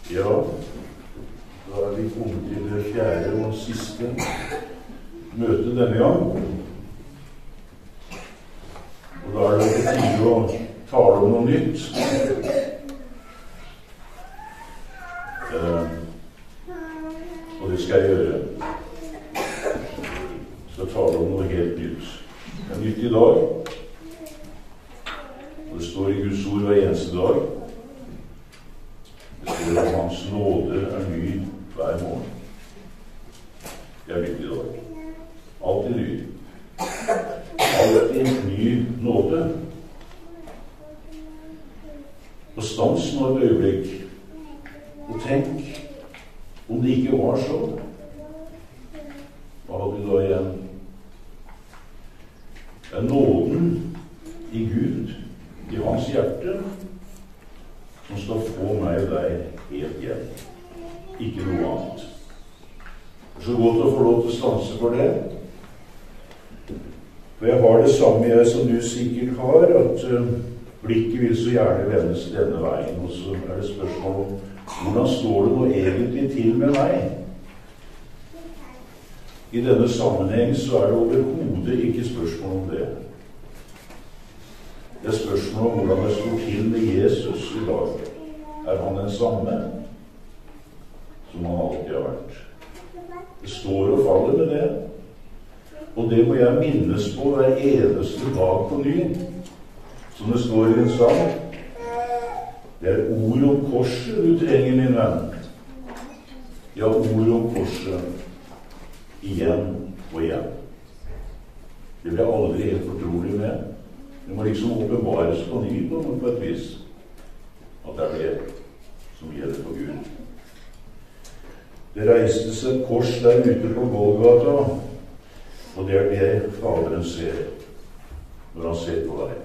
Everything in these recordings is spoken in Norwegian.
Ja, da er vi kommet til det fjerde og siste møtet denne gang. Og da er det på tide å tale om noe nytt. Og det skal jeg gjøre. Jeg skal tale om noe helt nytt. Det er nytt i dag. Og det står i Guds ord hver eneste dag. Det står at Hans nåde er ny hver morgen. Det er nytt i dag. Alltid ny. Alltid ny nåde. Og stans nå et øyeblikk. Og tenk om det ikke var sånn. Hva hadde vi da igjen? Det er nåden i Gud, i hans hjerte, som skal få meg og deg helt hjem. Ikke noe annet. Det er så godt å få lov til å stanse for det. For jeg har det samme jeg som du sikkert har, at blikket vil så gjerne vendes denne veien. Og så er det spørsmål om hvordan står det nå egentlig til med meg? I denne sammenheng så er det overhodet ikke spørsmål om det. Det er spørsmål om hvordan det står til med Jesus i dag. Er han den samme som han alltid har vært? Det står og faller med det. Og det må jeg minnes på hver eneste dag på ny. Som det står i en sang. Det er ord om korset du trenger, min venn. Ja, ord om korset. Igjen og igjen. Det blir jeg aldri helt fortrolig med. Det må liksom åpenbares på ny på et vis. At det er det som gjelder for Gud. Det reiste seg et kors der ute på Golgata, og det er det Faderen ser når han ser på deg.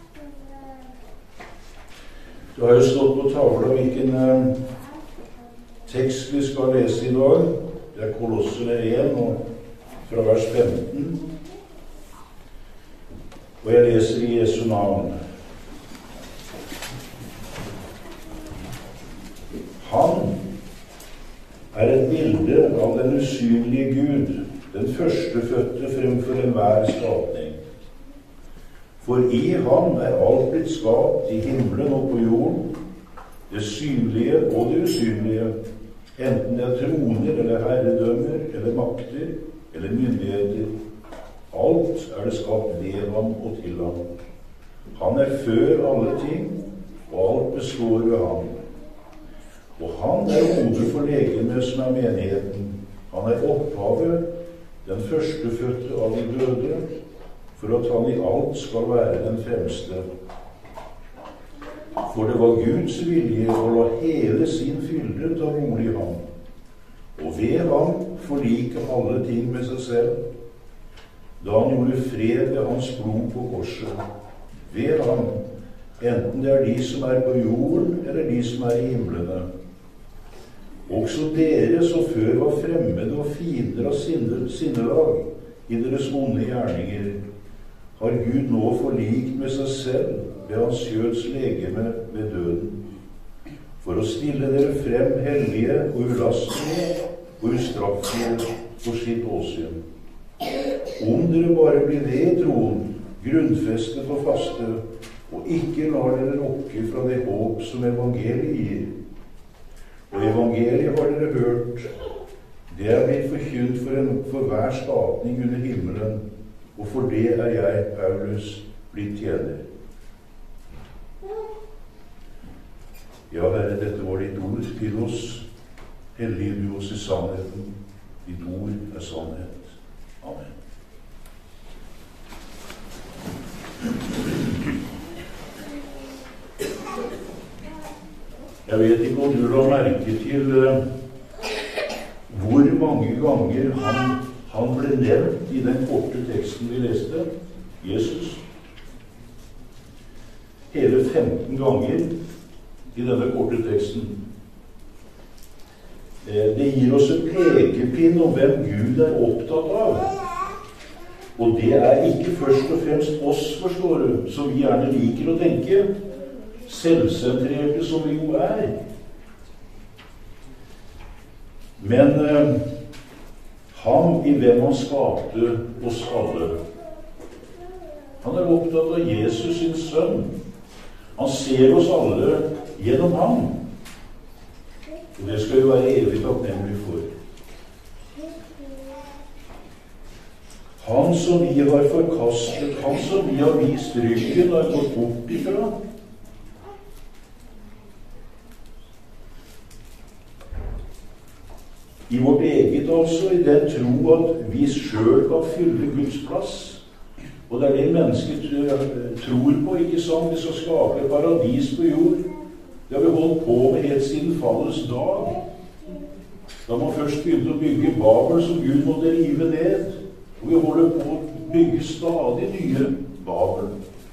Du har jo stått på tavla hvilken tekst vi skal lese i dag. Det er Kolosserne 1 og fra vers 15. Og jeg leser i Jesu navn. Han er et bilde av den usynlige Gud, den førstefødte fremfor enhver skapning. For i ham er alt blitt skapt i himmelen og på jorden, det synlige og det usynlige, enten det er troner eller herredømmer eller makter eller myndigheter. Alt er det skapt ved ham og til ham. Han er før alle ting, og alt består ved ham. Og han er hodet for legemet som er menigheten. Han er opphavet, den førstefødte av de døde, for at han i alt skal være den fremste. For det var Guds vilje å la hele sin fylde ta bolig i ham, og ved ham forlike alle ting med seg selv, da han gjorde fred ved hans blod på korset. Ved ham, enten det er de som er på jorden, eller de som er i himlene. Også dere som før var fremmede og fiender av sinnelag i deres onde gjerninger, har Gud nå forlikt med seg selv ved hans kjøds legeme ved døden, for å stille dere frem hellige og ulastelige og ustraffelige for sitt åsyn. Om dere bare blir ved i troen, grunnfestet og faste, og ikke lar dere rokke fra det håp som evangeliet gir. Og evangeliet har dere hørt, det er blitt forkynt for hver skapning under himmelen, og for det er jeg, Paulus, blitt tjener. Ja, Herre, dette var ditt ord til oss. Hellige du oss i sannheten. Ditt ord er sannhet. Amen. Jeg vet ikke om du la merke til hvor mange ganger han ble nevnt i den korte teksten vi leste, Jesus. Hele 15 ganger i denne korte teksten. Det gir oss en pekepinn om hvem Gud er opptatt av. Og det er ikke først og fremst oss, forstår du, som vi gjerne liker å tenke, selvsentrerte som vi jo er. Men ham i hvem han skapte oss alle. Han er opptatt av Jesus sin sønn. Han ser oss alle gjennom ham. Og det skal vi være evig takknemlige for. Han som vi har forkastet, han som vi har vist ryggen og gått bort ifra. I vårt eget altså, i den tro at vi selv kan fylle Guds plass. Og det er det mennesker tror på, ikke sant? Vi skal skape paradis på jord. Det har vi holdt på med helt siden fallets dag. Da man først begynte å bygge Babel, som Gud måtte rive ned. Og vi holder på å bygge stadig nye Babel.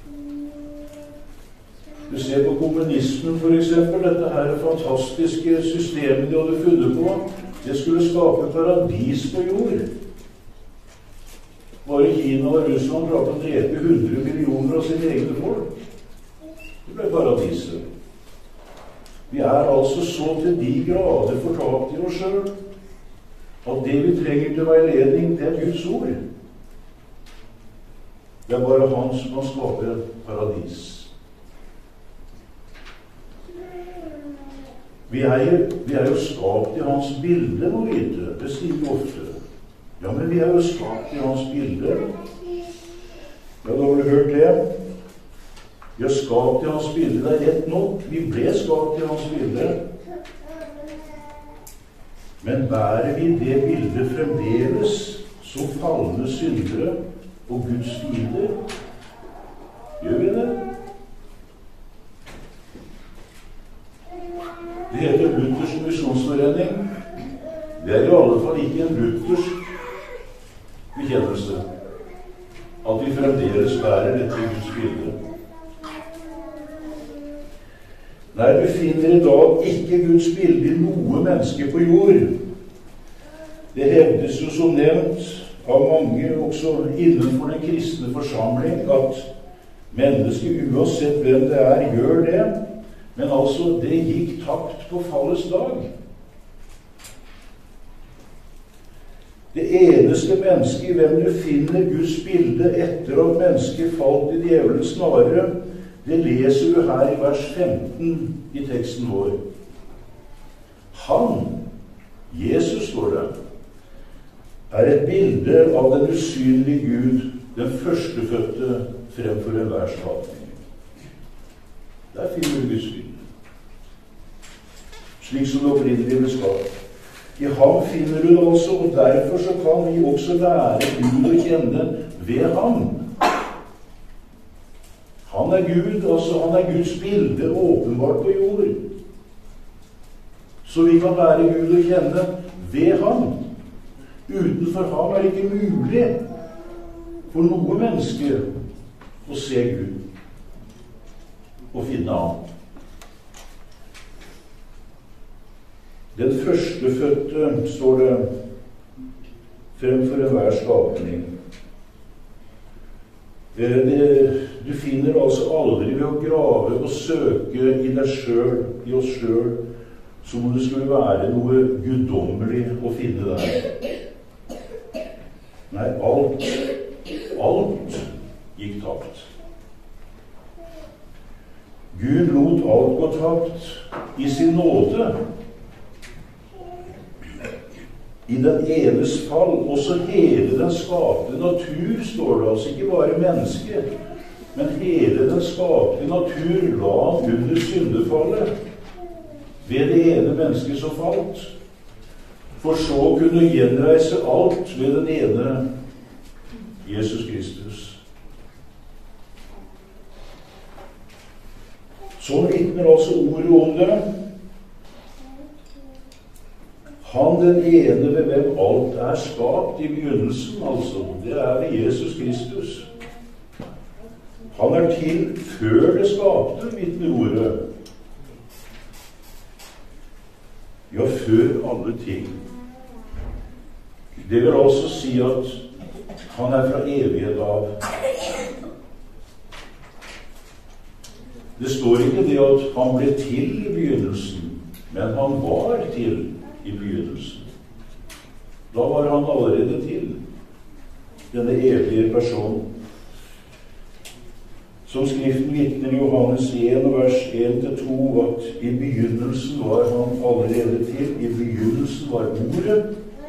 Du ser på kommunismen for eksempel, dette her fantastiske systemet de hadde funnet på. Det skulle skape paradis på jord. Bare Kina og Russland klarte å drepe 100 millioner av sine egne folk. Det ble paradiset. Vi er altså så til de grader fortapt i oss selv, at det vi trenger til veiledning, det er Guds ord. Det er bare han som kan skape paradis. Vi er jo skapt i hans bilde, må vite. Det sier vi ofte. Ja, men vi er jo skapt i hans bilde. Ja, da har du hørt det. Vi er skapt i hans bilde. Det er rett nok. Vi ble skapt i hans bilde. Men bærer vi det bildet fremdeles som falne syndere og Guds fiender? Gjør vi det? Det heter Luthersk misjonsforening. Det er i alle fall ikke en luthersk bekjennelse at vi fremdeles bærer dette Guds bilde. Nei, du finner i dag ikke Guds bilde i noe menneske på jord. Det hevdes jo som nevnt av mange, også innenfor den kristne forsamling, at mennesket, uansett hvem det er, gjør det. Men altså, det gikk tapt på fallets dag. Det eneste mennesket i hvem du finner Guds bilde etter at mennesket falt i djevelens snare, det leser du her i vers 15 i teksten vår. Han, Jesus står det, er et bilde av den usynlige Gud, den førstefødte fremfor enhver skapning. Der finner du Guds bilde. Slik som det opprinnelig ble skapt. I ham finner du det altså, og derfor så kan vi også lære Gud å kjenne ved ham. Han er Gud, altså han er Guds bilde åpenbart på jord. Så vi kan lære Gud å kjenne ved ham. Utenfor ham er det ikke mulig for noe menneske å se Gud og finne ham. Den førstefødte, står det, fremfor enhver skapning. Du finner altså aldri ved å grave og søke i deg selv, i oss selv, som om det skulle være noe guddommelig å finne der. Nei, alt gikk tapt. Gud lot alt gå tapt i sin nåde. I den enes fall, også hele den skapte natur, står det altså, ikke bare mennesket, men hele den skapte natur la han under syndefallet ved det ene mennesket som falt, for så å kunne gjenreise alt ved den ene Jesus Kristus. Så vitner altså ordet om det. Han den ene ved hvem alt er skapt i begynnelsen, altså, det er ved Jesus Kristus. Han er til før det skapte, vitner ordet. Ja, før alle ting. Det vil altså si at han er fra evighet av. Det står ikke det at han ble til i begynnelsen, men han var til i begynnelsen. Da var han allerede til, denne evige personen. Som Skriften vitner i Johannes 1, vers 1-2, at i begynnelsen var han allerede til. I begynnelsen var Ordet,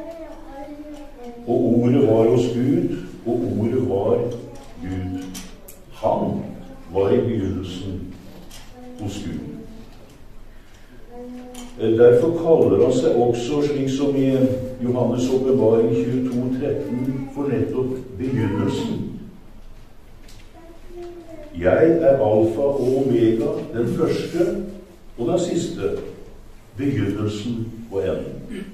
og Ordet var hos Gud, og Ordet var Gud. Han var i begynnelsen hos Gud. Derfor kaller han seg også, slik som i Johannes åpenbaring 22,13, for nettopp begynnelsen. Jeg er alfa og omega, den første og den siste, begynnelsen og enden.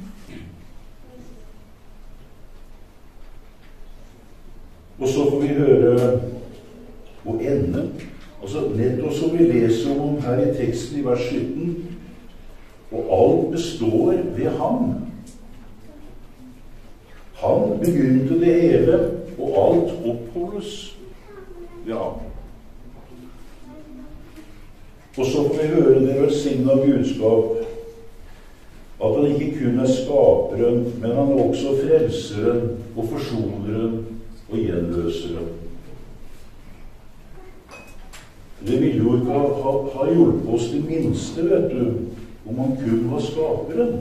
Og så får vi høre og enden, altså nettopp som vi leser om her i teksten i vers 17, og alt består ved ham. Han begynte det hele, og alt oppholdes ved ham. Og så får vi høre det velsigna budskap, at han ikke kun er skaperen, men han er også frelseren og forsoneren og gjenløseren. Det ville jo ikke ha hjulpet oss det minste, vet du, om han kun var skaperen.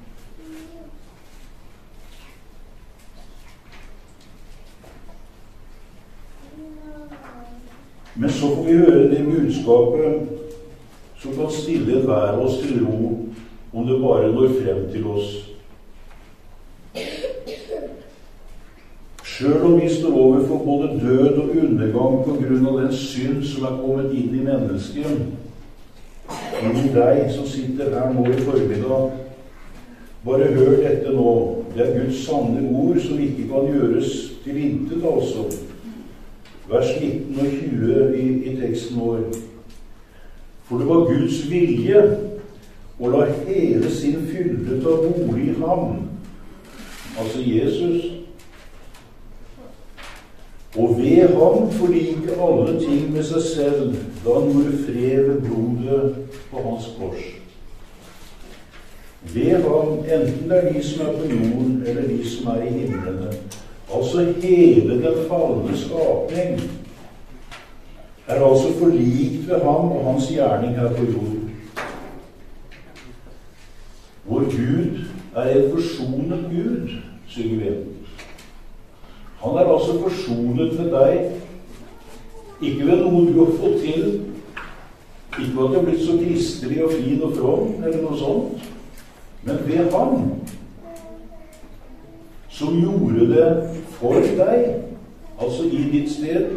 Men så får vi høre det budskapet som kan stille enhver av oss til ro, om det bare når frem til oss. Selv om vi står overfor både død og undergang på grunn av den synd som er kommet inn i mennesket, inn i deg som sitter her nå i formiddag, bare hør dette nå. Det er Guds sanne ord som ikke kan gjøres til intet, altså. Vers 19 og 20 i teksten vår. For det var Guds vilje å la hele sin fylde ta bolig i ham, altså Jesus, og ved ham forlike alle ting med seg selv, da han gjorde fred ved blodet på hans kors. Ved ham, enten det er de som er på jorden, eller de som er i himlene, altså hele den falne skapning, er altså forlikt ved ham og hans gjerning her på jorden. Vår Gud er en forsonet Gud, synger vi. Han er altså forsonet med deg, ikke ved noe du har fått til, ikke ved at du har blitt så kristelig og fin og from, eller noe sånt, men ved ham, som gjorde det for deg, altså i ditt sted.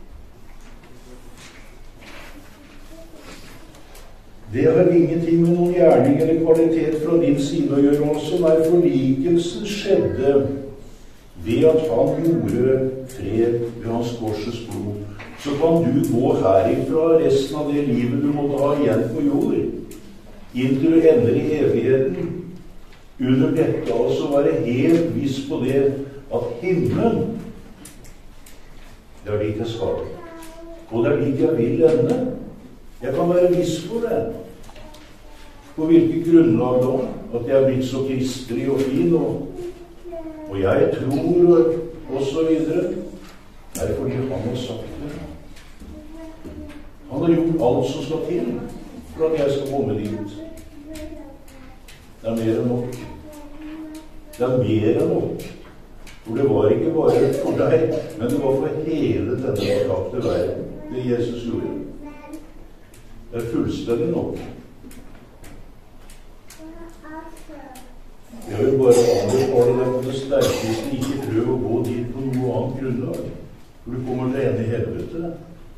Det har ingenting med noen gjerning eller kvalitet fra din side å gjøre også, når forlikelsen skjedde ved at han gjorde fred ved hans korses blod. Så kan du gå herifra resten av det livet du måtte ha igjen på jord, inntil du ender i evigheten, under dette altså være helt viss på det at himmelen, det er dit jeg skal, og det er dit jeg vil ende. Jeg kan være viss på det. På hvilket grunnlag da? At jeg er blitt så kristelig og fin, og jeg tror, og så videre. Det er fordi han har sagt det. Han har gjort alt som skal til for at jeg skal komme dit. Det er mer enn nok. Det er mer enn nok. For det var ikke bare for deg, men det var for hele denne fortapte verden, det Jesus gjorde. Det er fullstendig nok. Jeg vil bare anbefale deg på det sterkeste, ikke prøv å gå dit på noe annet grunnlag, for du kommer til å ende i helvete.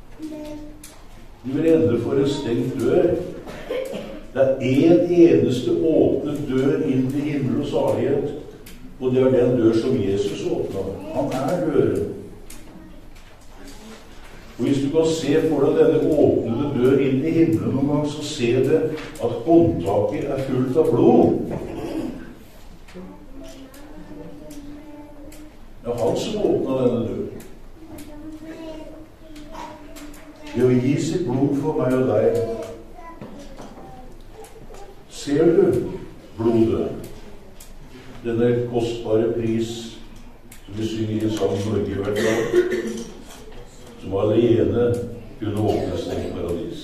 Du vil ende for en stengt dør. Det er en eneste åpnet dør inn til himmel og salighet, og det er den dør som Jesus åpnet. Han er døren. Og hvis du kan se for deg denne åpnede dør inn i himmelen noen gang, så ser du at håndtaket er fullt av blod. Det er han som åpnet denne døren. Ved å gi sitt blod for meg og deg. Ser du blodet? denne kostbare pris, som vi synger i sang Norge i hvert fall, som alene kunne åpne stengt paradis.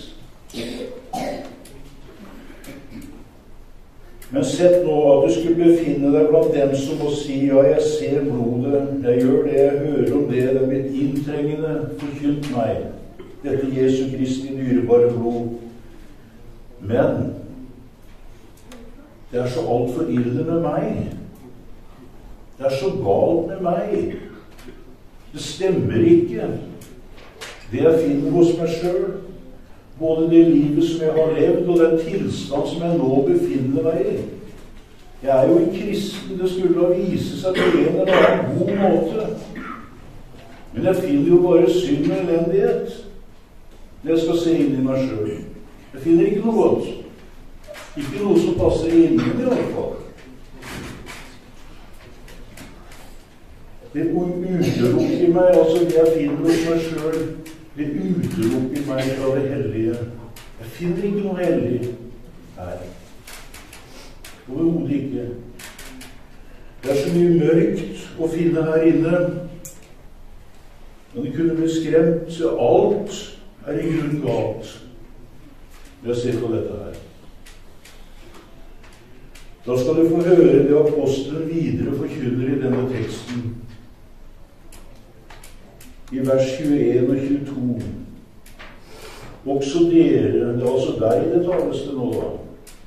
Men sett nå at du skulle befinne deg blant dem som må si, ja, jeg ser blodet, jeg gjør det, jeg hører om det, det er mitt inntrengende forkynt meg, dette Jesu Kristi dyrebare blod. Men det er så alt for ille med meg. Det er så galt med meg. Det stemmer ikke. Det jeg finner hos meg selv, både det livet som jeg har levd, og den tilstand som jeg nå befinner meg i. Jeg er jo en kristen, det skulle da vise seg på en eller annen god måte. Men jeg finner jo bare synd og elendighet. Det skal se inn i meg selv. Jeg finner ikke noe godt. Ikke noe som passer inn i hvert fall. Det utelukker meg, altså det jeg finner hos meg selv, det utelukker meg fra det hellige. Jeg finner ikke noe hellig her. Overhodet ikke. Det er så mye mørkt å finne her inne. Men det kunne bli skremt, så alt er i grunn galt. ved å se på dette her. Da skal du få høre det apostelen videre forkynner i denne teksten. I vers 21 og 22. Også dere, det er altså deg det tales det nå da,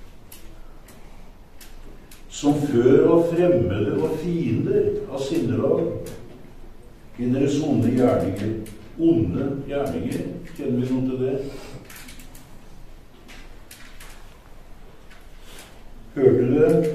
som før var fremmede og fiender av sinnelag, i deres onde gjerninger. Onde gjerninger, kjenner vi noe til det? Hørte du det?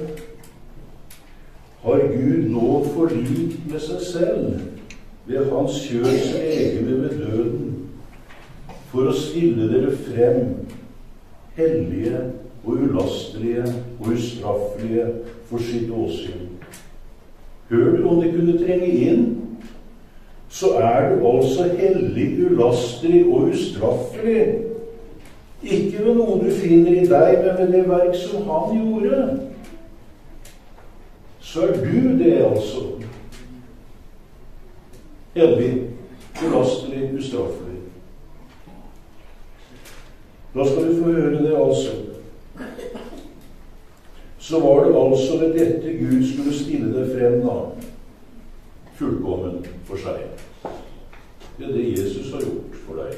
Har Gud nå forlikt med seg selv ved hans kjøds legeme ved døden, for å stille dere frem hellige og ulastelige og ustraffelige for sitt åsyn. Hør du om det kunne trenge inn, så er du altså hellig, ulastelig og ustraffelig. Ikke ved noe du finner i deg, men ved det verk som han gjorde. Så er du det altså. Hellig, ulastelig, ustraffelig. Da skal du få høre det altså. Så var det altså ved dette Gud skulle stille deg frem da, fullkommen for seg. Det er det Jesus har gjort for deg.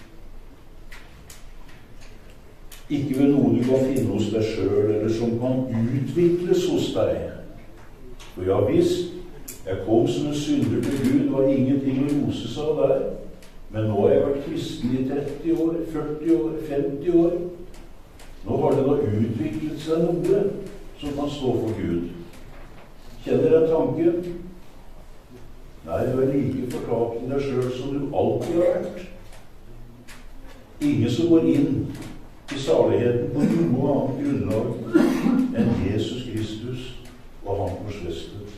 Ikke ved noe du kan finne hos deg selv, eller som kan utvikles hos deg. For ja visst, jeg kom som en synder til Gud, det var ingenting å rose seg av der. Men nå har jeg vært kristen i 30 år, 40 år, 50 år. Nå har det da utviklet seg noe som kan stå for Gud. Kjenner den tanken? Nei, du er like fortapt i deg selv som du alltid har vært. Ingen som går inn i saligheten på noe annet grunnlag enn Jesus Kristus og han korsfestet.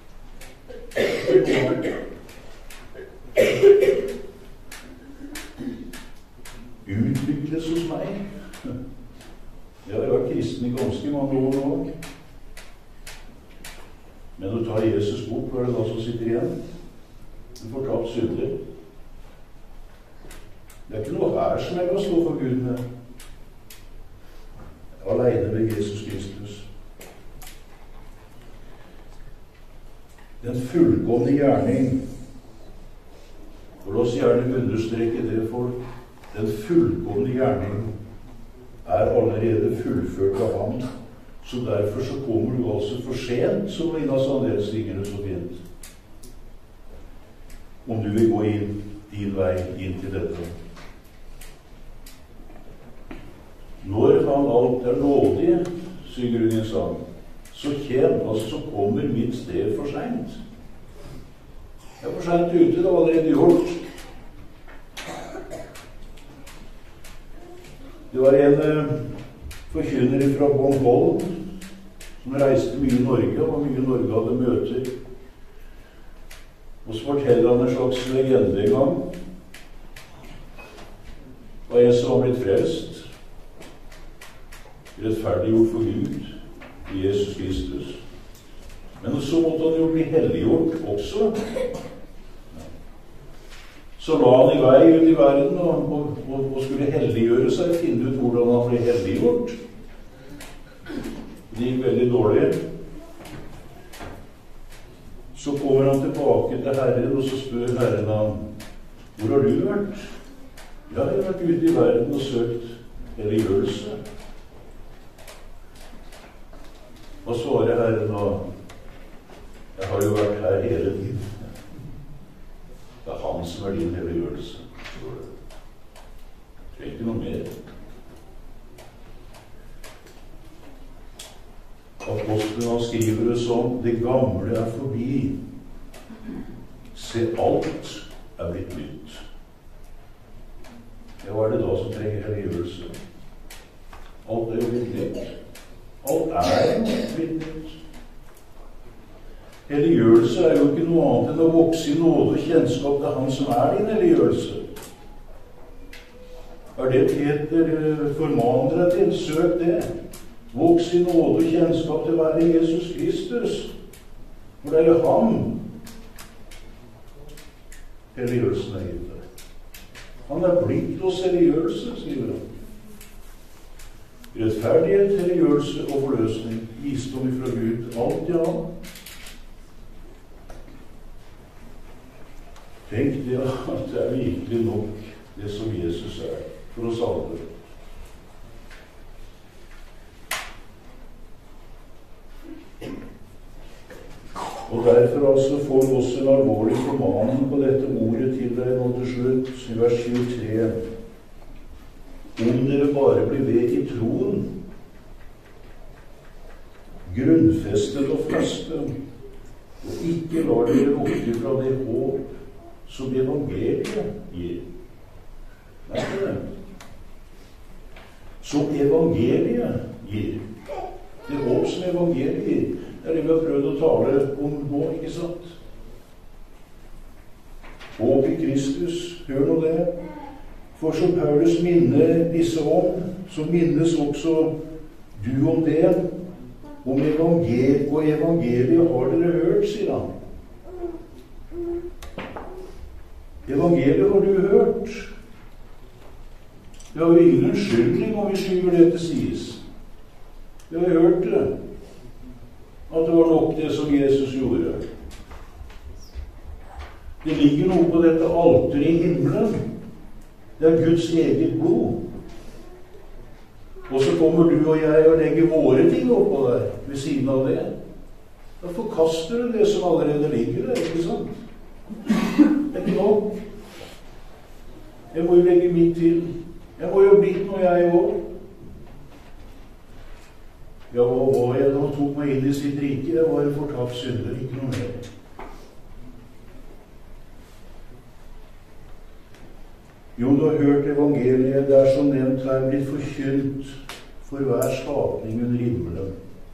Utvikles hos meg. Jeg har vært kristen i ganske mange år nå. Men å ta Jesus bort, hva er det da som sitter igjen? En fortapt synder. Det er ikke noe her som jeg kan stå for Gud med. Alene ved Jesus Kristus. Den fullkomne gjerning. Og la oss gjerne understreke det, folk. Den fullkomne gjerning er allerede fullført av ham. Så derfor så kommer du altså for sent, som Lina Sandels synger det så fint. Om du vil gå inn din vei inn til dette. Når han alt er nådig, synger hun i en sang, så så kommer mitt sted for sent. Jeg er for sent ute, det var allerede gjort. Det var en forkynner fra Bornholm som reiste mye i Norge, og mye i Norge hadde møter. Og så forteller han en slags legende en gang. Det var en som var blitt frelst, rettferdiggjort for Gud i Jesus Kristus. Men så måtte han jo bli helliggjort også. Så la han i vei ut i verden og skulle helliggjøre seg, finne ut hvordan han ble helliggjort. Det gikk veldig dårlig. Så kommer han tilbake til Herren, og så spør Herren ham, hvor har du vært? Ja, jeg har vært ute i verden og søkt helliggjørelse. Og svarer Herren da, jeg har jo vært her hele tiden. Det er han som er din helliggjørelse. Det er ikke noe mer. Apostelen han skriver det sånn, det gamle er forbi. Se, alt er blitt nytt. Ja, hva er det da som trenger helliggjørelse? Alt er jo blitt nytt. Alt er blitt nytt. Helliggjørelse er jo ikke noe annet enn å vokse i nåde og kjennskap til han som er din helliggjørelse. Er det Peter formaner deg til? Søk det. Voks i nåde og kjennskap til å være Jesus Kristus. For det er jo ham helliggjørelsen er gitt deg. Han er blitt oss helliggjørelse, skriver han. Rettferdighet, helliggjørelse og forløsning, visdom ifra Gud, alt i ham. Tenk det at det er virkelig nok det som Jesus er for oss alle. Og derfor altså får vi også en alvorlig formaning på dette ordet til deg nå til slutt, i vers 23. Om dere bare blir ved i troen, grunnfestet og faste, og ikke lar dere rokke fra det håp som evangeliet gir. Nei, det. Som evangeliet gir. Det håp som evangeliet gir. Det er det vi har prøvd å tale om nå, ikke sant? Håp i Kristus, hør nå det. For som Paulus minner disse om, så minnes også du om det. Om evangeliet, og evangeliet har dere hørt, sier han. Evangeliet har du hørt. Det har jo ingen unnskyldning om vi skyver det til sides. Vi har hørt det. At det var nok det som Jesus gjorde. Det ligger noe på dette alteret i himmelen. Det er Guds eget blod. Og så kommer du og jeg og legger våre ting oppå der ved siden av det. Da forkaster du det som allerede ligger der, ikke sant? Det er ikke nok. Jeg må jo legge mitt til. Jeg må jo blitt noe jeg også. Ja, og hva jeg da tok meg inn i sitt rike, jeg var en fortapt synder, ikke noe mer. Jo, du har hørt evangeliet, det er som nevnt her blitt forkynt for hver skapning under himmelen.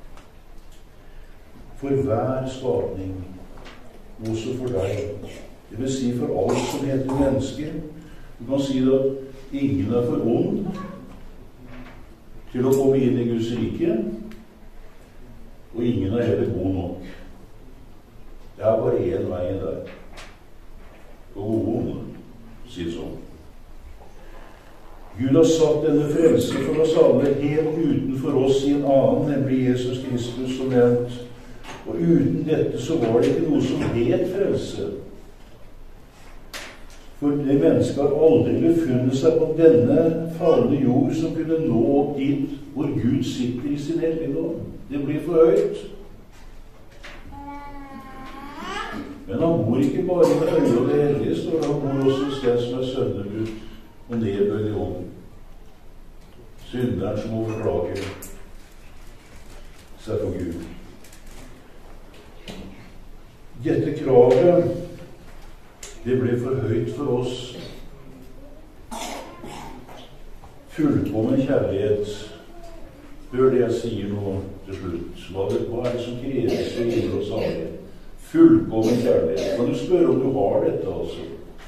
For hver skapning, også for deg. Det vil si for alt som heter mennesker. Du kan si at ingen er for ond til å komme inn i Guds rike, og ingen er heller god nok. Det er bare én vei der. Og gode, sier sånn. Gud har satt denne frelse for oss alle helt utenfor oss i en annen, nemlig Jesus Kristus, som nevnt. Og uten dette så var det ikke noe som het frelse. For det mennesket har aldri befunnet seg på denne falne jord som kunne nå opp dit hvor Gud sitter i sin helligdom. Det blir for høyt. Men han bor ikke bare i det høye og det hellige, står det. Han bor også hos den som er sønderbudt og nedbøyd i ånden. Synderen som må forklage seg for Gud. Dette kravet, det ble for høyt for oss. Fullkommen kjærlighet. Hør det jeg sier nå til slutt. Hva er det som kreves for å gi oss alle? Fullkommen kjærlighet. Kan du spørre om du har dette, altså?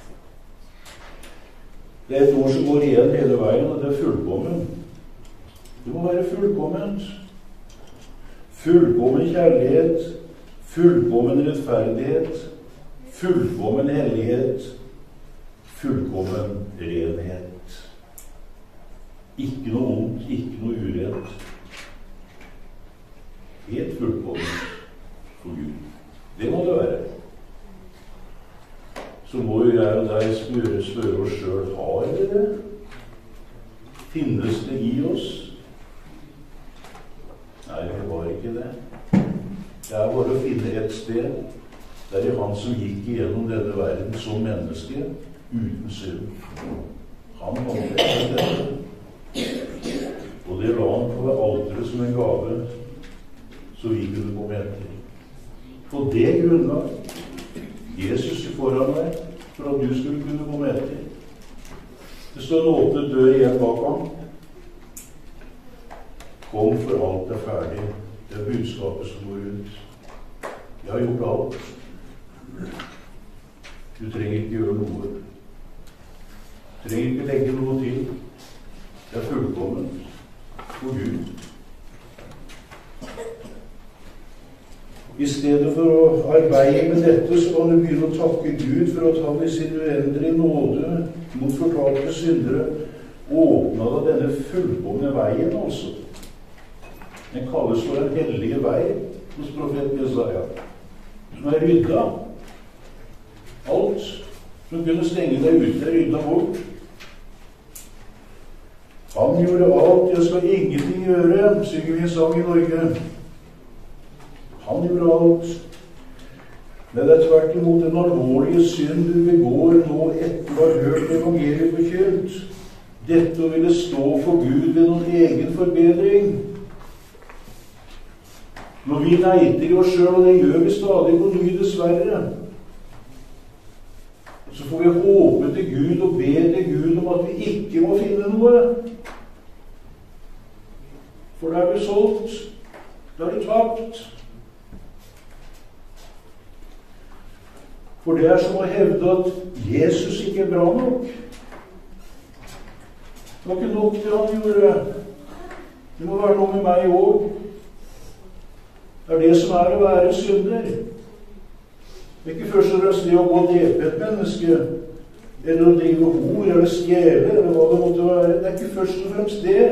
Det er et ord som går igjen hele veien, og det er fullkommen. Det må være fullkomment. Fullkommen kjærlighet, fullkommen rettferdighet, fullkommen hellighet, fullkommen renhet. Ikke noe ondt, ikke noe urett. Helt fullkommen for Gud. Det må det være. Så må jo jeg og deg spørre oss selv, har vi det? Finnes det i oss? Nei, vi har ikke det. Det er bare å finne et sted. Det er han som gikk igjennom denne verden som menneske, uten synd. Han hadde dette. Og det la han på alteret som en gave, så vi kunne komme etter. På det grunnlag, Jesus foran deg, for at du skulle kunne komme etter. Det står en åpnet dør igjen bak ham. Kom, for alt er ferdig. Det er budskapet som går ut. Jeg har gjort alt. Du trenger ikke gjøre noe. Du trenger ikke legge noe til. Det er fullkomment for Gud. I stedet for å arbeide med dette, så kan du begynne å takke Gud for at han i sin uendelige nåde mot fortalte syndere åpnet av denne fullkomne veien, altså. Den kalles for en hellige vei hos profeten Jesaja, som er rydda. Alt som kunne stenge deg ute, er rydda bort. Han gjorde alt, jeg skal ingenting gjøre, synger vi en sang i Norge. Han gjorde alt. Men det er tvert imot den alvorlige synd du begår nå etter å ha hørt evangeliet forkynt. Dette å ville stå for Gud ved noen egen forbedring. Når vi neiter i oss selv, og det gjør vi stadig på ny, dessverre, så får vi håpe til Gud og be til Gud om at vi ikke må finne noe. For da er du solgt. Da er du tapt. For det er som å hevde at Jesus ikke er bra nok. Det var ikke nok det han gjorde. Det må være noe med meg også. Det er det som er å være synder. Det er ikke først og fremst det å gå og drepe et menneske, eller å drive hor, eller stjele, eller hva det måtte være. Det er ikke først og fremst det.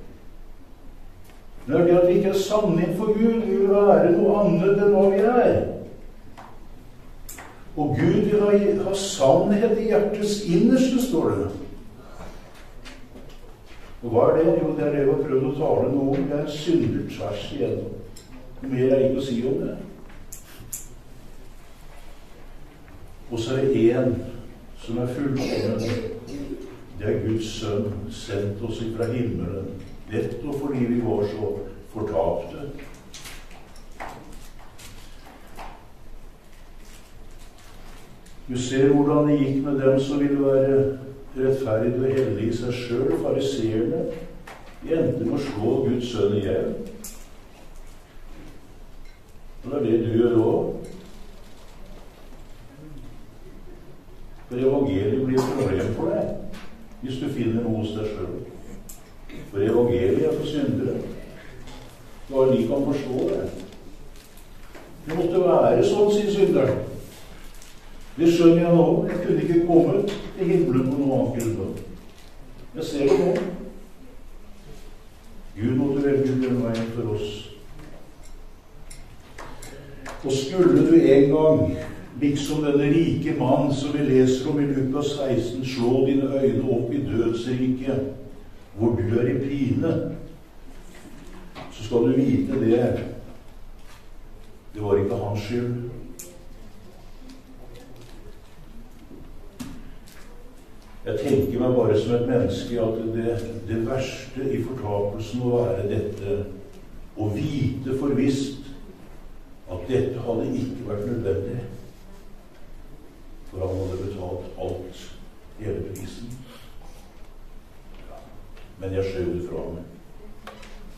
Det er det at vi ikke er sanne innenfor Gud. Vi vil være noe annet enn hva vi er. Og Gud vil ha sannhet i hjertets innerste, står det. Og hva er det? Jo, det er det vi har prøvd å tale noe om. Det er en synder tvers igjennom. Mer er ikke å si om det. Og så er det en som er fullkommen. Det er Guds sønn, sendt oss fra himmelen, nettopp fordi vi var så fortapte. Du ser hvordan det gikk med dem som ville være rettferdig og hellig i seg selv, fariseerne. De endte med å slå Guds sønn i hjel. Og det er det du gjør også. For evangeliet blir et problem for deg, hvis du finner noe hos deg selv. For evangeliet er for syndere. Bare de kan forstå det. Det måtte være sånn, sier synderen. Det skjønner jeg nå. Jeg kunne ikke kommet til himmelen på noe annet grunnlag. Jeg ser det nå. Gud måtte velge den veien for oss. Og skulle du en gang, liksom denne rike mann som vi leser om i Lukas 16, slå dine øyne opp i dødsriket, hvor du er i pine, så skal du vite det. Det var ikke hans skyld. Jeg tenker meg bare som et menneske at det verste i fortapelsen må være dette, å vite for visst at dette hadde ikke vært nødvendig, for han hadde betalt alt, hele prisen. Ja, men jeg skjøv det fra meg.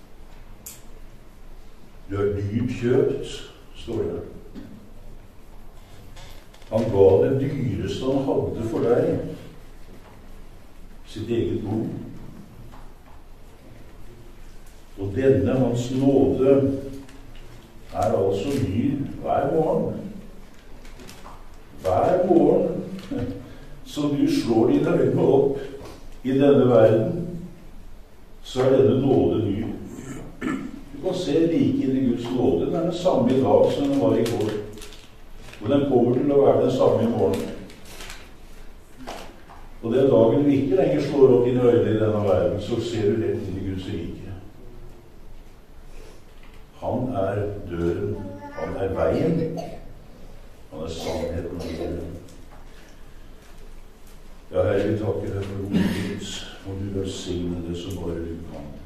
Du er dyrt kjøpt, står det. Han ga det dyreste han hadde for deg, sitt eget blod. Og denne hans nåde er altså ny hver morgen. Hver morgen som du slår dine øyne opp i denne verden, så er denne nåde ny. Du kan se like inn i Guds nåde. Den er den samme i dag som den var i går. Og den kommer til å være den samme i morgen. Og den dagen du ikke lenger slår opp dine øyne i denne verden, så ser du rett inn i Guds rike. Han er døren, han er veien, han er sannheten og livet. Ja, Herre, vi takker deg for ordet ditt, og du velsigne det som bare du kan.